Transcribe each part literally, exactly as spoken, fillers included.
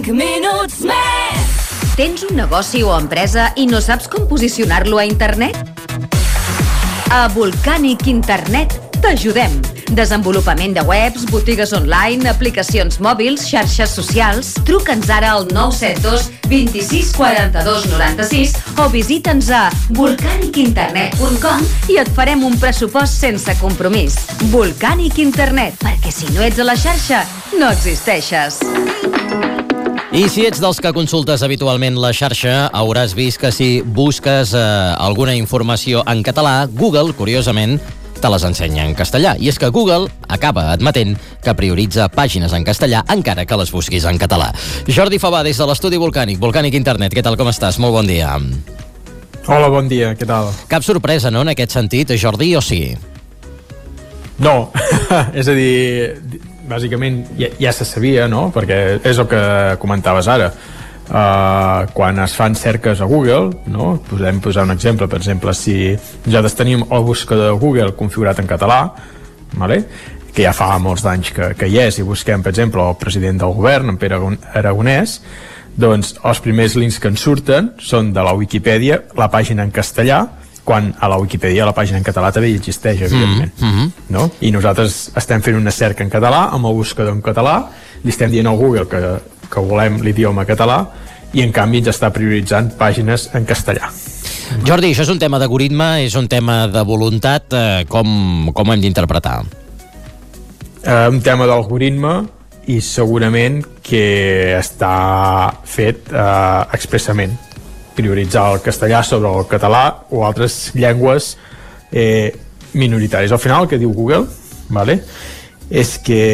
cinc minuts més. Tens un negoci o empresa i no saps com posicionar-lo a internet? A Volcanic Internet t'ajudem. Desenvolupament de webs, botigues online, aplicacions mòbils, xarxes socials. Truca'ns ara al nou set dos vint-i-sis quaranta-dos noranta-sis o visita'ns a volcanic internet punt com i et farem un pressupost sense compromís. Volcanic Internet, perquè si no ets a la xarxa, no existeixes. I si ets dels que consultes habitualment la xarxa, hauràs vist que si busques eh, alguna informació en català, Google, curiosament, te les ensenya en castellà. I és que Google acaba admetent que prioritza pàgines en castellà encara que les busquis en català. Jordi Favà, des de l'estudi Volcànic, Volcànic Internet, què tal, com estàs? Molt bon dia. Hola, bon dia, què tal? Cap sorpresa, no, en aquest sentit, Jordi, o sí? No, és a dir, bàsicament ja, ja se sabia, no? Perquè és el que comentaves ara. Uh, quan es fan cerques a Google, no? Podem posar un exemple, per exemple, si nosaltres tenim el buscador de Google configurat en català, vale? Que ja fa molts d'anys que, que hi és, i busquem, per exemple, el president del govern, en Pere Aragonès, doncs els primers links que ens surten són de la Wikipedia, la pàgina en castellà, quan a la Wikipedia la pàgina en català també hi existeix, evidentment. Mm-hmm. No? I nosaltres estem fent una cerca en català, amb el buscador en català, li estem dient al Google que, que volem l'idioma català, i en canvi ens està prioritzant pàgines en castellà. Jordi, això és un tema d'algoritme, és un tema de voluntat, eh, com, com ho hem d'interpretar? Eh, un tema d'algoritme, i segurament que està fet eh, expressament. Prioritzar el castellà sobre el català o altres llengües eh, minoritàries. Al final el que diu Google, vale, és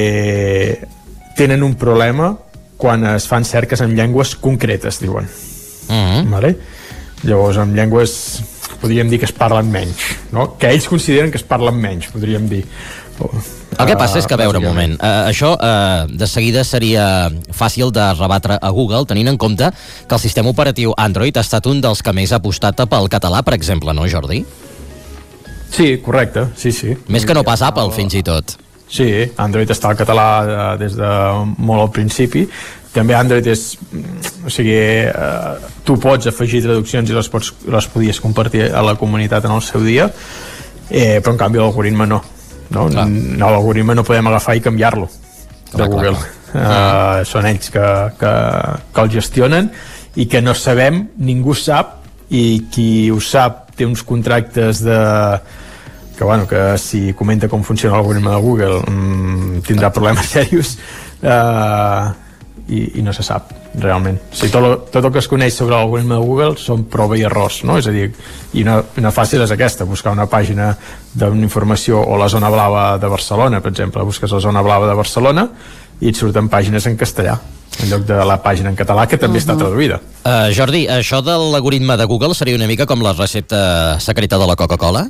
que tenen un problema quan es fan cerques en llengües concretes, diuen. Uh-huh. Vale? Llavors, en llengües podríem dir que es parlen menys, no? Que ells consideren que es parlen menys, podríem dir. El que passa és que, a veure, un moment, uh, això uh, de seguida seria fàcil de rebatre a Google, tenint en compte que el sistema operatiu Android ha estat un dels que més ha apostat pel català, per exemple, no, Jordi? Sí, correcte, sí, sí. Més que no pas Apple, fins i tot. Sí, Android està al català uh, des de molt al principi. També Android és... O sigui, uh, tu pots afegir traduccions i les, pots, les podies compartir a la comunitat en el seu dia, eh, però en canvi l'algoritme no. No, no l'algoritme no podem agafar i canviar-lo de clar, Google. Clar, clar. Uh, són ells que, que, que el gestionen i que no sabem, ningú sap, i qui ho sap té uns contractes de... que, bueno, que si comenta com funciona l'algoritme de Google mmm, tindrà problemes serios, uh, i, i no se sap realment. O sigui, tot, lo, tot el que es coneix sobre l'algoritme de Google són prova i errors, no? És a dir, i una, una fàcil és aquesta, buscar una pàgina d'una informació, o la zona blava de Barcelona, per exemple, busques la zona blava de Barcelona i et surten pàgines en castellà en lloc de la pàgina en català, que també uh-huh. està traduïda. Uh, Jordi, això de l'algoritme de Google seria una mica com la recepta secreta de la Coca-Cola?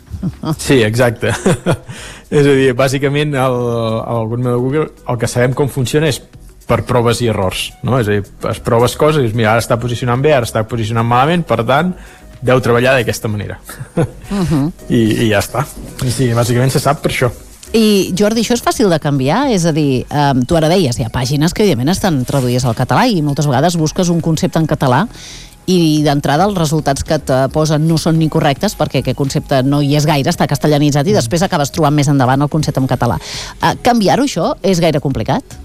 Sí, exacte. És a dir, bàsicament l'algoritme de Google, el que sabem com funciona és per proves i errors, no? És a dir, es proves coses i dius, mira, ara està posicionant bé, ara està posicionant malament, per tant, deu treballar d'aquesta manera. Uh-huh. I, I ja està. Sí, bàsicament se sap per això. I, Jordi, això és fàcil de canviar? És a dir, um, tu ara deies, hi ha pàgines que, evidentment, estan traduïdes al català i moltes vegades busques un concepte en català i d'entrada els resultats que et posen no són ni correctes perquè aquest concepte no hi és gaire, està castellanitzat i després acabes trobant més endavant el concepte en català. Uh, canviar-ho, això, és gaire complicat?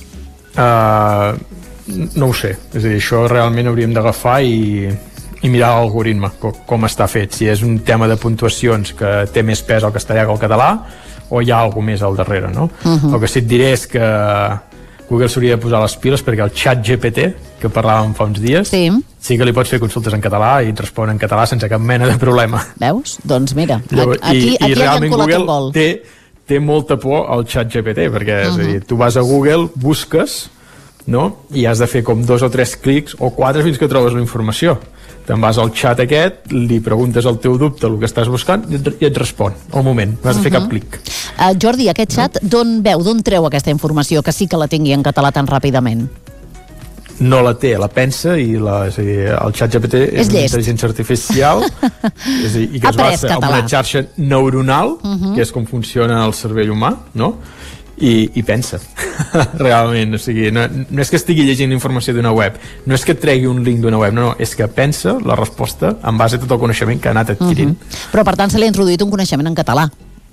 Uh, no ho sé, és a dir, això realment hauríem d'agafar i, i mirar l'algoritme, com, com està fet, si és un tema de puntuacions que té més pes al castellà que al català o hi ha alguna més al darrere, no? Uh-huh. El que sí et diré és que Google s'hauria de posar les piles perquè el xat G P T, que parlàvem fa uns dies, sí. sí que li pots fer consultes en català i et respon en català sense cap mena de problema. Veus? Doncs mira, Llavors, aquí, i, aquí i realment Google gol. té té molta por al xat G P T, perquè uh-huh. és a dir, tu vas a Google, busques, no? I has de fer com dos o tres clics o quatre fins que trobes la informació. Te'n vas al xat aquest, li preguntes el teu dubte, el que estàs buscant, i et respon al moment, no has de fer uh-huh. cap clic. Uh, Jordi, aquest xat no? d'on veu, d'on treu aquesta informació que sí que la tingui en català tan ràpidament? No la té, la pensa, i la, és a dir, el xat G P T és, és una intel·ligència artificial és a dir, i que es basa en una xarxa neuronal, uh-huh. que és com funciona el cervell humà, no? i, i pensa realment, o sigui, no, no és que estigui llegint informació d'una web, no és que et tregui un link d'una web, no, no, és que pensa la resposta en base a tot el coneixement que ha anat adquirint. Uh-huh. Però per tant se li ha introduït un coneixement en català.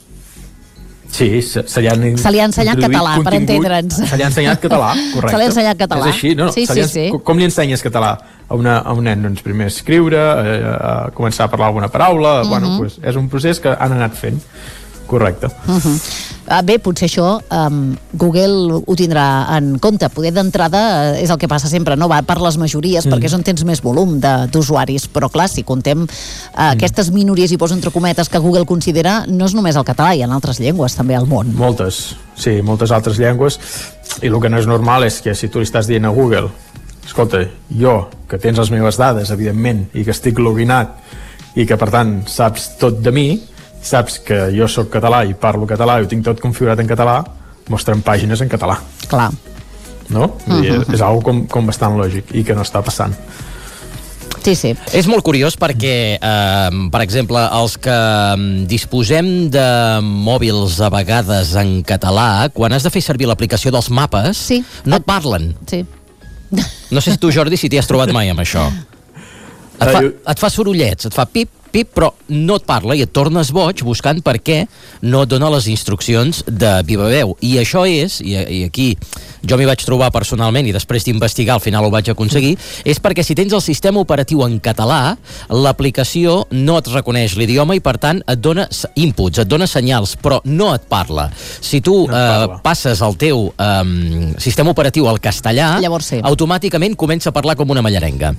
Sí, se, se li, han se li ha ensenyat català, per entendre'ns. Se li ha ensenyat català, correcte. Se li ha ensenyat català. És així, no? Sí, sí, sí. Com li ensenyes català a, una, a un nen? Doncs primer escriure, a, a començar a parlar alguna paraula, uh-huh. bueno, pues, és un procés que han anat fent. Correcte. Uh-huh. Uh, bé, potser això um, Google ho tindrà en compte. Poder d'entrada uh, és el que passa sempre, no? Va per les majories, mm. perquè és on tens més volum d'usuaris, però clar, si contem uh, mm. aquestes minories, i poso entre cometes, que Google considera, no és només el català, hi ha altres llengües també al món. Moltes, sí, moltes altres llengües, i el que no és normal és que si tu li estàs dient a Google, escolta, jo, que tens les meves dades, evidentment, i que estic loginat, i que per tant saps tot de mi, saps que jo sóc català i parlo català i ho tinc tot configurat en català, mostra'm pàgines en català. Clar. No? Uh-huh. És, és algo com, com bastant lògic i que no està passant. Sí, sí. És molt curiós perquè, eh, per exemple, els que disposem de mòbils a vegades en català, quan has de fer servir l'aplicació dels mapes, sí. no et parlen. Sí. No sé si tu, Jordi, si t'hi has trobat mai amb això. Et fa, et fa sorollets, et fa pip, pip, però no et parla i et tornes boig buscant per què no et dona les instruccions de viva veu. I això és, i, i aquí jo m'hi vaig trobar personalment i després d'investigar al final ho vaig aconseguir, és perquè si tens el sistema operatiu en català, l'aplicació no et reconeix l'idioma i per tant et dona inputs, et dona senyals, però no et parla. Si tu no eh, passes el teu eh, sistema operatiu al castellà, llavors sí. automàticament comença a parlar com una mallarenga.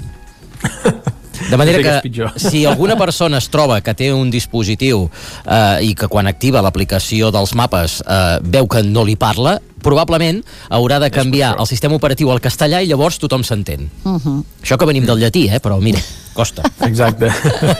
De manera que, que si alguna persona es troba que té un dispositiu eh, i que quan activa l'aplicació dels mapes eh, veu que no li parla, probablement haurà de canviar el sistema operatiu al castellà i llavors tothom s'entén. Uh-huh. Això que venim del llatí, eh? Però mira, costa. Exacte.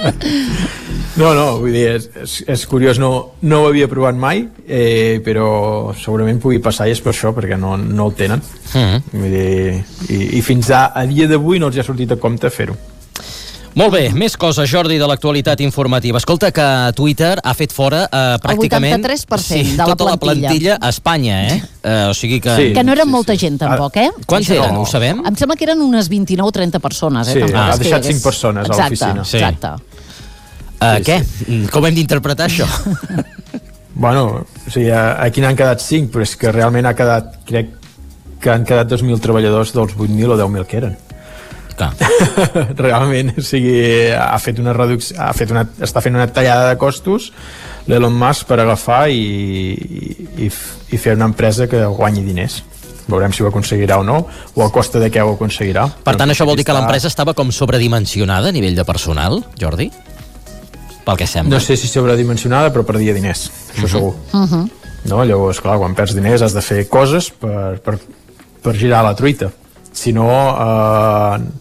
No, no, vull dir, és, és, és curiós, no, no ho havia provat mai, eh, però segurament pugui passar i és per això, perquè no, no el tenen. Uh-huh. Vull dir, i, i fins a, a dia d'avui no els ha sortit a compte fer-ho. Molt bé, més coses, Jordi, de l'actualitat informativa. Escolta, que Twitter ha fet fora eh, pràcticament... El vuitanta-tres per cent sí, de la tota plantilla. la plantilla a Espanya, eh? eh o sigui que... Sí, que no eren sí, molta sí. gent, tampoc, eh? Quants eren, no. ho sabem? Em sembla que eren unes vint-i-nou o trenta persones, eh? Sí, tampoc ha és deixat que cinc persones a l'oficina. Sí. Exacte. Uh, Sí, què? sí. Com hem d'interpretar això? Bueno, o sigui, aquí n'han quedat cinc, però és que realment ha quedat, crec que han quedat dos mil treballadors dels vuit mil o deu mil que eren. Realment, o sigui, ha fet una reducció, ha fet una, està fent una tallada de costos l'Elon Musk per agafar i, i, i fer una empresa que guanyi diners. Veurem si ho aconseguirà o no, o a costa de què ho aconseguirà. Per tant, això vol dir que l'empresa estava com sobredimensionada a nivell de personal, Jordi? Pel que sembla. No sé si sobredimensionada, però perdia diners, això uh-huh. segur. Uh-huh. No? Llavors, clar, quan perds diners has de fer coses per, per, per girar la truita. Si no, eh,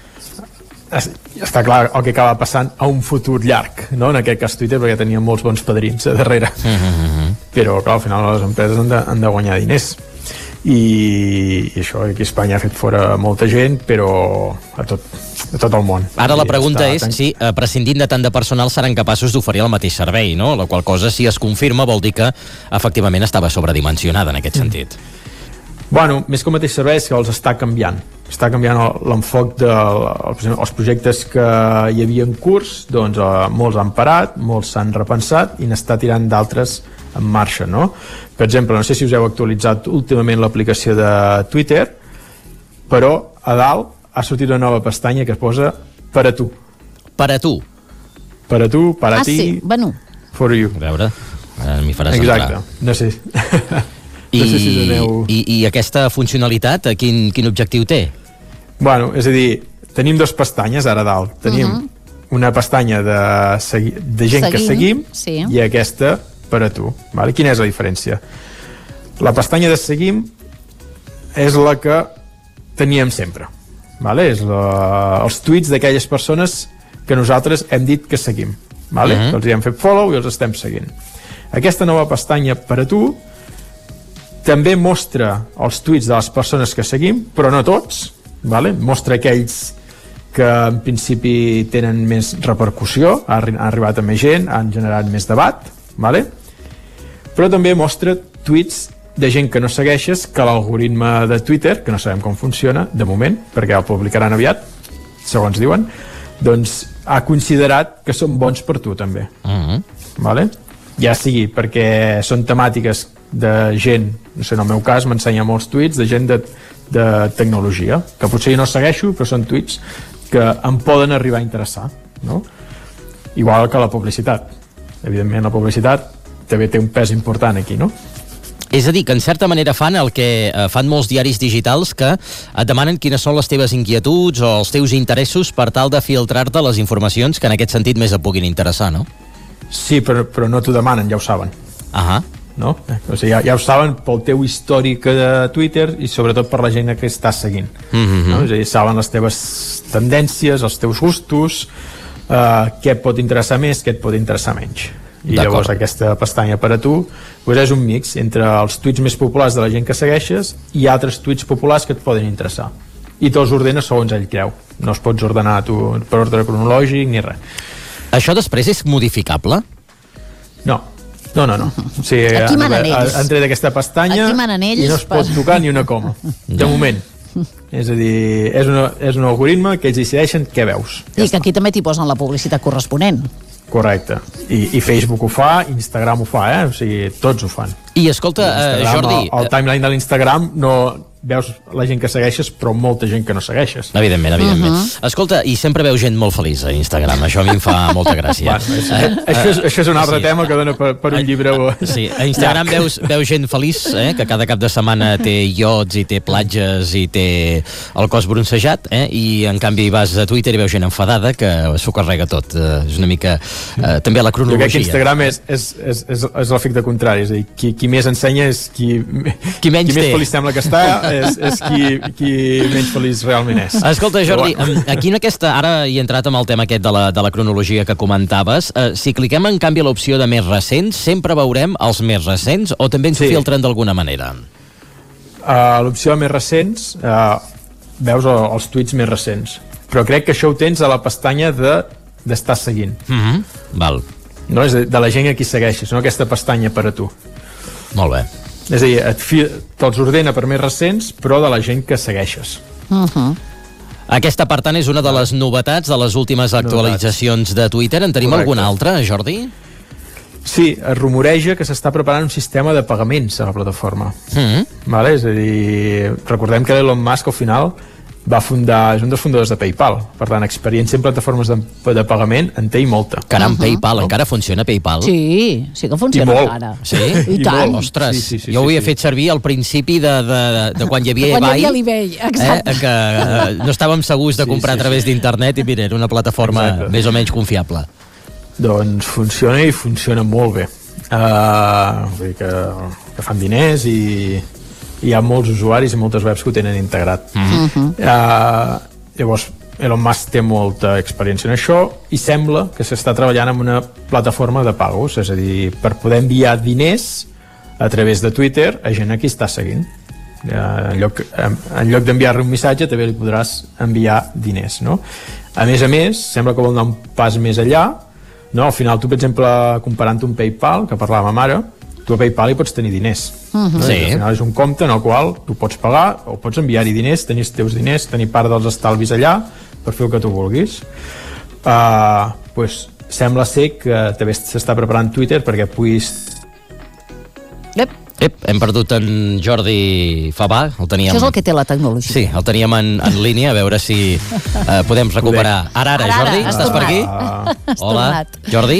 està clar el que acaba passant a un futur llarg, no? En aquest cas Twitter, perquè tenia molts bons padrins a darrere. Uh-huh. Però, clar, al final les empreses han de, han de guanyar diners. I, i això, aquí a Espanya ha fet fora molta gent, però a tot, a tot el món. Ara la pregunta I és tan... si, eh, prescindint de tant de personal, seran capaços d'oferir el mateix servei, no? La qual cosa, si es confirma, vol dir que efectivament estava sobredimensionada en aquest sentit. Bueno, més que el mateix servei és que els està canviant. Està canviant l'enfoc dels projectes que hi havia en curs, doncs eh, molts han parat, molts s'han repensat i n'està tirant d'altres en marxa, no? Per exemple, no sé si us heu actualitzat últimament l'aplicació de Twitter, però a dalt ha sortit una nova pestanya que es posa per a tu. Per a tu? Per a tu, per a ah, ti, sí, bueno. for you. A veure, ara m'hi faràs Exacte, entrar. no sé... I, no sé si aneu... i, I aquesta funcionalitat, quin, quin objectiu té? Bueno, és a dir, tenim dos pestanyes ara a dalt. Tenim uh-huh. una pestanya de, segui... de gent seguim, que seguim sí. i aquesta per a tu. Vale? Quina és la diferència? La pestanya de seguim és la que teníem sempre. Vale? És la... els tuits d'aquelles persones que nosaltres hem dit que seguim. Vale? Uh-huh. Els hi hem fet follow i els estem seguint. Aquesta nova pestanya per a tu també mostra els tuits de les persones que seguim, però no tots, vale? Mostra aquells que en principi tenen més repercussió, ha arribat a més gent, han generat més debat, vale? Però també mostra tuits de gent que no segueixes que l'algoritme de Twitter, que no sabem com funciona, de moment, perquè el publicaran aviat, segons diuen, doncs ha considerat que són bons per tu, també. Uh-huh. Vale? Ja sigui perquè són temàtiques de gent, no sé, en el meu cas m'ensenya molts tuits de gent de, de tecnologia, que potser jo no segueixo, però són tuits que em poden arribar a interessar, no? Igual que la publicitat. Evidentment, la publicitat també té un pes important aquí, no? És a dir, que en certa manera fan el que eh, fan molts diaris digitals, que et demanen quines són les teves inquietuds o els teus interessos per tal de filtrar-te les informacions que en aquest sentit més et puguin interessar, no? Sí, però, però no t'ho demanen, ja ho saben. Ahà. No? O sigui, ja, ja ho saben pel teu històric de Twitter i sobretot per la gent que estàs seguint. Mm-hmm. No? És a dir, saben les teves tendències, els teus gustos, eh, què et pot interessar més, què et pot interessar menys. I llavors aquesta pestanya per a tu doncs és un mix entre els tuits més populars de la gent que segueixes i altres tuits populars que et poden interessar. I te'ls ordenes segons ell creu. No es pots ordenar tu per ordre cronològic ni res. Això després és modificable? No. No, no, no. O sigui, Aquí manen ells. Han tret aquesta pestanya Aquí manen ells i no es pot per... tocar ni una coma. De moment. És a dir, és, una, és un algoritme que ells decideixen què veus. I que aquí també t'hi posen la publicitat corresponent. Correcte. I, i Facebook ho fa, Instagram ho fa, eh? O sigui, tots ho fan. I escolta, uh, Jordi... El, el timeline de l'Instagram no veus la gent que segueixes, però molta gent que no segueixes. Evidentment, evidentment. Uh-huh. Escolta, i sempre veus gent molt feliç a Instagram. Això a mi em fa molta gràcia. Bueno, és, eh? això, és, això és un altre sí. tema que dona per, per un llibre. O... Sí, a Instagram veus, veus gent feliç, eh? Que cada cap de setmana té iots i té platges i té el cos bronzejat, eh? I en canvi vas a Twitter i veus gent enfadada que s'ho carrega tot. Eh, és una mica... Eh, també la cronologia. Jo crec que Instagram és, és, és, és, és l'efecte contrari. És a dir, qui, qui més ensenya és qui, qui, menys qui més té. feliç sembla que està, és, és qui, qui menys feliç realment és. Escolta, Jordi, bueno. aquí en aquesta, ara he entrat amb el tema aquest de la, de la cronologia que comentaves, eh, si cliquem en canvi a l'opció de més recents, sempre veurem els més recents o també ens sí. filtren d'alguna manera? Uh, l'opció de més recents, uh, veus el, els tuits més recents, però crec que això ho tens a la pestanya de d'estar seguint. Mm-hmm. Val. No? És de, de la gent a qui segueixes, no aquesta pestanya per a tu. Molt bé. És a dir, et fi, te'ls ordena per més recents, però de la gent que segueixes. Uh-huh. Aquesta, per tant, és una de les novetats de les últimes actualitzacions de Twitter. En tenim Correcte. alguna altra, Jordi? Sí, es rumoreja que s'està preparant un sistema de pagaments a la plataforma. Mm-hmm. Vale? És a dir, recordem que Elon Musk al final va fundar, és un dels fundadors de PayPal, per tant, experiència en plataformes de, de pagament en té i molta. Caram, uh-huh. PayPal, no? Encara funciona PayPal? Sí, sí que funciona encara. Sí? I, I tant. Molt. Ostres, sí, sí, sí, jo ho sí, havia sí. fet servir al principi de, de, de quan hi havia quan eBay. hi havia l'eBay, exacte. Eh, que eh, no estàvem segurs de comprar sí, sí, a través sí. d'internet i mira, era una plataforma exacte. Més o menys confiable. Doncs funciona i funciona molt bé. Uh, vull dir que, que fan diners i hi ha molts usuaris i moltes webs que ho tenen integrat. Mm-hmm. Uh, llavors, Elon Musk té molta experiència en això i sembla que s'està treballant en una plataforma de pagos, és a dir, per poder enviar diners a través de Twitter a gent a qui està seguint. Uh, en lloc, en lloc d'enviar-li un missatge també li podràs enviar diners, no? A més a més, sembla que vol anar un pas més enllà, no? Al final tu, per exemple, comparant un PayPal, que parlàvem ara, tu a PayPal hi pots tenir diners. Uh-huh. No? Sí. Al final és un compte en el qual tu pots pagar o pots enviar-hi diners, tenir els teus diners, tenir part dels estalvis allà per fer el que tu vulguis. Uh, pues, sembla ser que també s'està preparant Twitter perquè puguis... Ep. Ep, hem perdut en Jordi Fabà, el teníem... Això és el que té la tecnologia. Sí, el teníem en, en línia, a veure si eh, podem recuperar. Ara, ara, Ara, Jordi, ara, estàs per aquí? Uh, Hola, tornat. Jordi?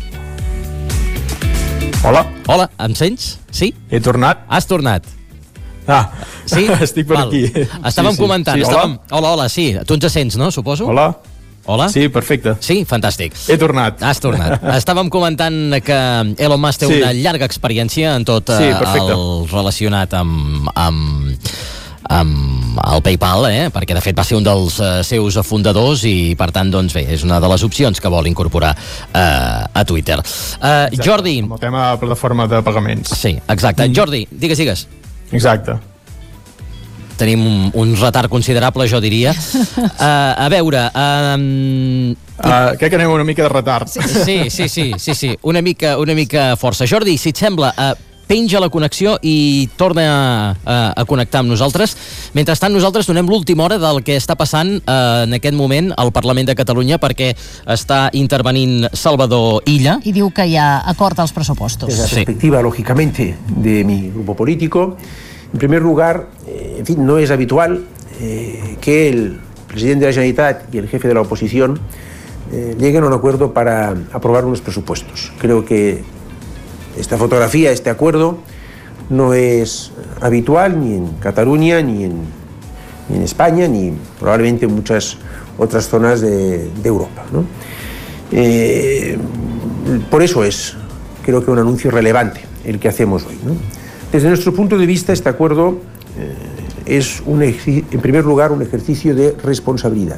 hola, Hola, em sents? Sí? he tornat. Has tornat? Ah, Sí? estic per Val. aquí. Estàvem Sí, sí. comentant. Sí, estàvem... hola. hola, hola, sí. Tu ens sents, no, suposo? Hola. Hola? Sí, perfecte. Sí, fantàstic. He tornat. Has tornat. Estàvem comentant que Elon Musk té Sí. una llarga experiència en tot Sí, eh, perfecte. el relacionat amb, amb, amb el PayPal, eh? Perquè de fet va ser un dels eh, seus fundadors i per tant, doncs bé, és una de les opcions que vol incorporar eh, a Twitter. Eh, Exacte, Jordi... amb el tema de plataforma de pagaments. Sí, exacte. Mm. Jordi, digues, digues. Exacte. Tenim un, un retard considerable, jo diria. Uh, a veure... Um, Uh, crec que anem una mica de retard. sí, sí, sí, sí, sí, una mica, una mica força. Jordi, si et sembla, uh, penja la connexió i torna a, a, a connectar amb nosaltres. Mentrestant, nosaltres donem l'última hora del que està passant eh, en aquest moment al Parlament de Catalunya, perquè està intervenint Salvador Illa. I diu que hi ha acord als pressupostos. Desde la perspectiva, lógicamente, de mi grupo político, en primer lugar, eh, en fin, no es habitual eh, que el presidente de la Generalitat y el jefe de la oposición eh, lleguen a un acuerdo para aprobar unos presupuestos. Creo que esta fotografía, este acuerdo, no es habitual ni en Cataluña, ni en, ni en España, ni probablemente en muchas otras zonas de, de Europa, ¿no? Eh, por eso es, creo que un anuncio relevante el que hacemos hoy, ¿no? Desde nuestro punto de vista, este acuerdo eh, es, un, en primer lugar, un ejercicio de responsabilidad.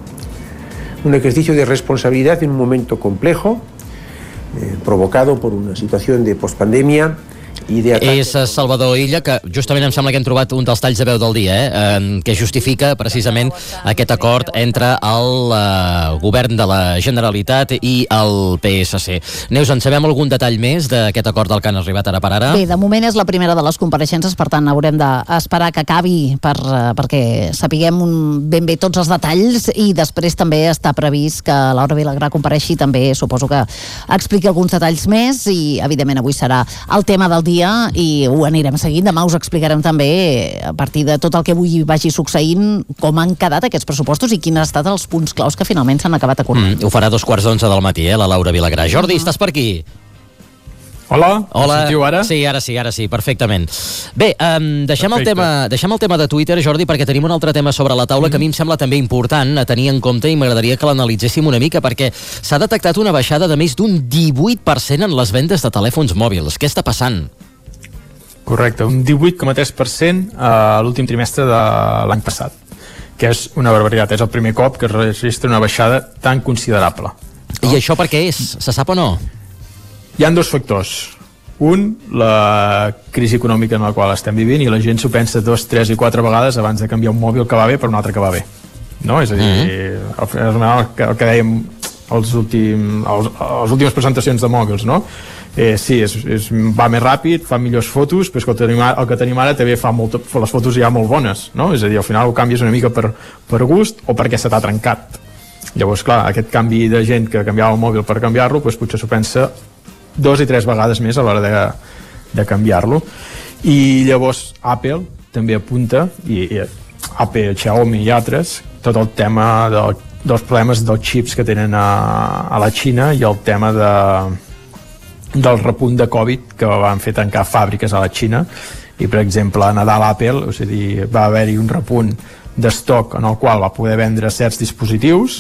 Un ejercicio de responsabilidad en un momento complejo, eh, provocado por una situación de pospandemia i de atac... És Salvador Illa, que justament em sembla que hem trobat un dels talls de veu del dia, eh, eh, que justifica precisament aquest acord entre el eh, govern de la Generalitat i el P S C. Neus, en sabem algun detall més d'aquest acord al que han arribat ara per ara? Bé, de moment és la primera de les compareixences, per tant haurem d'esperar que acabi per, eh, perquè sapiguem un, ben bé tots els detalls, i després també està previst que Laura Vilagrà compareixi, també suposo que expliqui alguns detalls més, i evidentment avui serà el tema del dia i ho anirem seguint. Demà us explicarem també, a partir de tot el que avui vagi succeint, com han quedat aquests pressupostos i quins han estat els punts claus que finalment s'han acabat acordant. Mm, ho farà a dos quarts d'onze del matí, eh, la Laura Vilagrà. Jordi, uh-huh. estàs per aquí? Hola, Hola. Em sentiu ara? Sí, ara sí, ara sí, perfectament. Bé, um, deixem, el tema, deixem el tema de Twitter, Jordi, perquè tenim un altre tema sobre la taula mm. que a mi em sembla també important a tenir en compte, i m'agradaria que l'analitzéssim una mica, perquè s'ha detectat una baixada de més d'un divuit per cent en les vendes de telèfons mòbils. Què està passant? Correcte, un divuit coma tres per cent a l'últim trimestre de l'any passat, que és una barbaritat. És el primer cop que es registra una baixada tan considerable. No? I això per què és? Se sap o no? Hi ha dos factors. Un, la crisi econòmica en la qual estem vivint, i la gent s'ho pensa dos, tres i quatre vegades abans de canviar un mòbil que va bé per un altre que va bé. No? És a dir, mm-hmm. el, que, el que dèiem els últim, els, les últimes presentacions de mòbils, no? Eh, sí, és, és, va més ràpid, fa millors fotos, però és que el, tenim, el que tenim ara també fa molt, les fotos ja molt bones, no? És a dir, al final ho canvies una mica per, per gust o perquè se t'ha trencat. Llavors, clar, aquest canvi de gent que canviava el mòbil per canviar-lo, doncs potser s'ho pensa dos i tres vegades més a l'hora de, de canviar-lo. I llavors Apple també apunta, i, i Apple, Xiaomi i altres, tot el tema del, dels problemes dels xips que tenen a, a la Xina, i el tema de del repunt de Covid que van fer tancar fàbriques a la Xina. I per exemple a Nadal Apple, o sigui, va haver-hi un repunt d'estoc en el qual va poder vendre certs dispositius,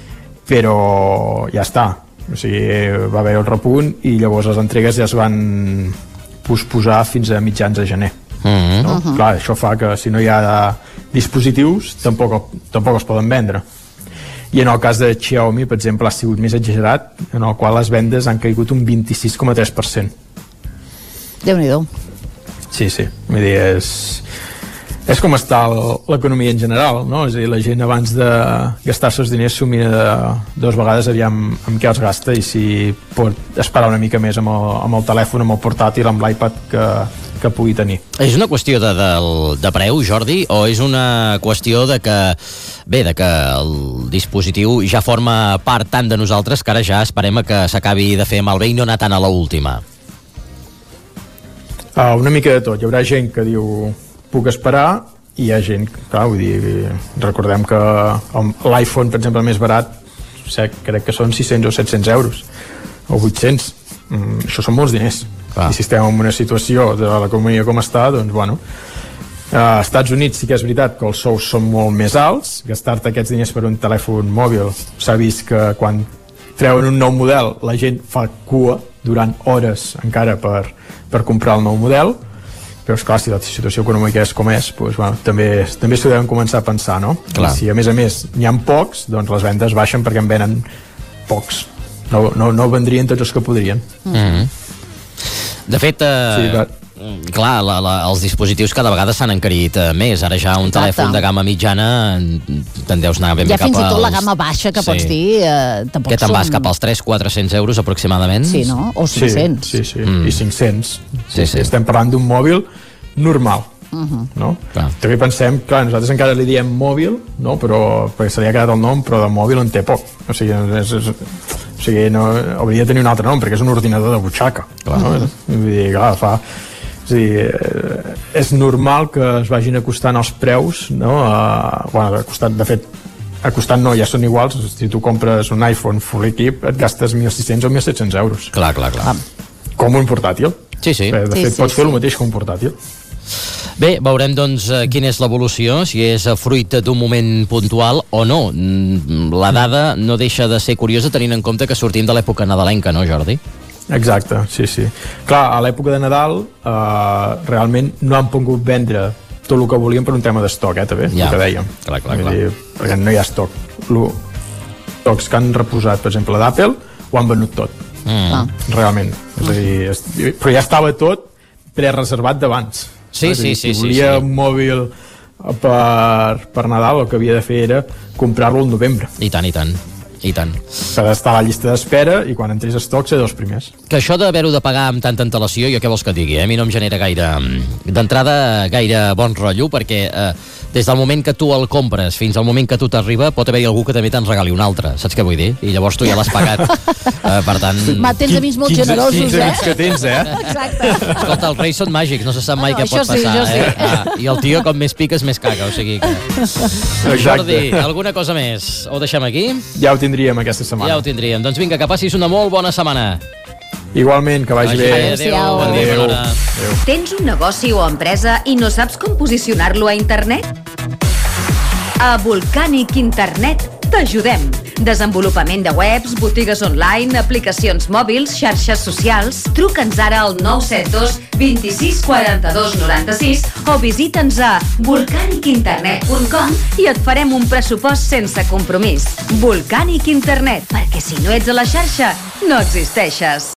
però ja està, o sigui, va haver el repunt i llavors les entregues ja es van posposar fins a mitjans de gener. Mm-hmm. No? Uh-huh. Clar, això fa que si no hi ha dispositius tampoc, tampoc es poden vendre. I en el cas de Xiaomi, per exemple, ha sigut més exagerat, en el qual les vendes han caigut un vint-i-sis coma tres per cent. Déu-n'hi-do. Sí, sí. Vull dir, és, és com està l'economia en general, no? És a dir, la gent abans de gastar-se els diners s'ho mira de, dues vegades aviam amb què els gasta, i si pot esperar una mica més amb el, amb el telèfon, amb el portàtil, amb l'iPad que, que pugui tenir. És una qüestió de, de, de preu, Jordi, o és una qüestió de que, bé, de que el dispositiu ja forma part tant de nosaltres que ara ja esperem a que s'acabi de fer malbé i no anar tant a l'última? Uh, una mica de tot. Hi haurà gent que diu puc esperar, i hi ha gent, clar, vull dir, recordem que l'iPhone, per exemple, més barat, crec que són sis-cents o set-cents euros, o vuit-cents. Mm, això són molts diners. Clar. I si estem en una situació de l'economia com està, doncs, bueno, a Estats Units sí que és veritat que els sous són molt més alts. Gastar-te aquests diners per un telèfon mòbil, s'ha vist que quan treuen un nou model la gent fa cua durant hores encara per, per comprar el nou model, però esclar, si la situació econòmica és com és, doncs, bueno, també, també s'ho devem començar a pensar, no? I si a més a més n'hi ha pocs, doncs les vendes baixen perquè en venen pocs, no, no, no vendrien tots els que podrien. Mm-hmm. De fet, eh, sí, clar, la, la, els dispositius cada vegada s'han encarit eh, més. Ara ja un Exacte. telèfon de gamma mitjana te'n deus anar ben Ja bé cap fins i tot la als- gamma baixa, que Sí. pots dir, eh, tampoc Que te'n vas són- cap als tres cents quatre-cents euros aproximadament. Sí, no? O Sí, cinc-cents. sí, sí. Mm. I cinc-cents. Sí, sí. Estem parlant d'un mòbil normal. Uh-huh. No? Clar. També pensem, clar, nosaltres encara li diem mòbil, no? Però, perquè se li ha quedat el nom, però de mòbil en té poc. O sigui, és, és, o sigui no, hauria de tenir un altre nom, perquè és un ordinador de butxaca. Clar. No? Vull dir, clar, fa... És, a dir, eh, és normal que es vagin acostant els preus, no? A, bueno, acostant, de fet, acostant no, ja són iguals. Si tu compres un iPhone full equip, et gastes mil sis-cents o mil set-cents euros. Clar, clar, clar. Com un portàtil. Sí, sí. De Sí, fet, sí, pots fer sí. el mateix que un portàtil. Bé, veurem doncs eh, quina és l'evolució, si és eh, fruit d'un moment puntual o no. Mm, La dada no deixa de ser curiosa tenint en compte que sortim de l'època nadalenca, no, Jordi? Exacte, sí, sí. Clar, a l'època de Nadal eh, realment no han pogut vendre tot el que volien per un tema d'estoc, eh, també, Ja. el que dèiem. Clar, clar, Vull clar. dir, perquè no hi ha estoc. Lo, estocs que han reposat, per exemple, d'Apple, ho han venut tot, Mm. Ah. realment. És a dir, es, però ja estava tot prereservat d'abans. Sí, És a dir, sí, sí, Si sí, volia sí. un mòbil per, per Nadal, el que havia de fer era comprar-lo al novembre, I tant, i tant. I tant. per estar a la llista d'espera i quan entrés estoc ser dels primers. Que això d'haver-ho de pagar amb tanta antelació, jo què vols que et digui? Eh? A mi no em genera gaire... D'entrada, gaire bon rotllo, perquè eh, des del moment que tu el compres fins al moment que tu t'arriba, pot haver-hi algú que també te'n regali un altre, saps què vull dir? I llavors tu ja l'has pagat. eh, per tant... Ma, tens amics molt generosos, quinze eh? amics que tens, eh? Exacte. Escolta, els reis són màgics, no se sap mai Ah, què això pot sí, passar. això sí. Eh? Ah, I el tio, com més piques, més caga, o sigui que... Jordi, alguna cosa més? Ho deixem aquí? Ja ho tindríem aquesta setmana. Ja ho tindríem. Doncs vinga, que passis una molt bona setmana. Igualment, que vagi, Vagi bé. bé, adéu, bon dia, Adéu. bona hora. Tens un negoci o empresa i no saps com posicionar-lo a internet? A Volcànic Internet t'ajudem. Desenvolupament de webs, botigues online, aplicacions mòbils, xarxes socials. Truca'ns ara al nou set dos vint-i-sis quaranta-dos noranta-sis o visita'ns a volcanic internet punt com i et farem un pressupost sense compromís. Volcànic Internet, perquè si no ets a la xarxa, no existeixes.